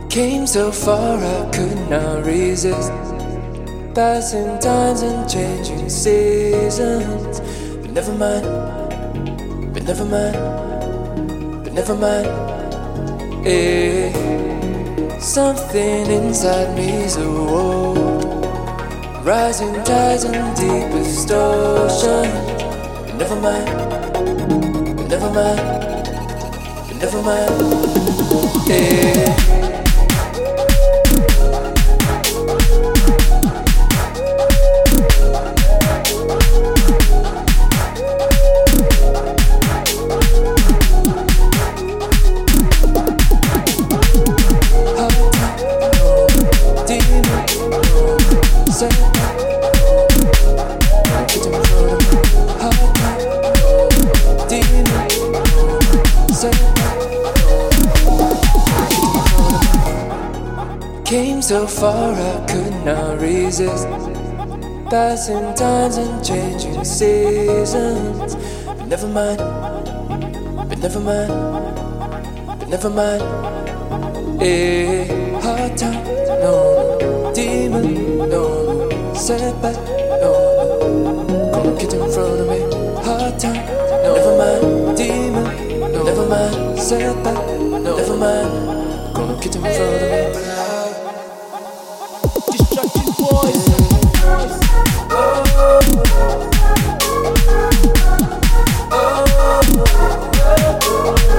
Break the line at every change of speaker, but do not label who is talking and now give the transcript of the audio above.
Came so far I could not resist. Passing times and changing seasons. But never mind, but never mind, but never mind. Eh. Something inside me's awoke. Rising tides and deepest ocean. But never mind, but never mind, but never mind. Eh. Came so far I could not resist. Passing times and changing seasons. But never mind, but never mind, but never mind. Eh, hard time, no, demon, no, setback, no, come get in front of me. Hard time, no, never mind, demon, no, never mind, setback, no, never mind, come get in front of me.
Destructive voice.
Oh, oh, oh, oh.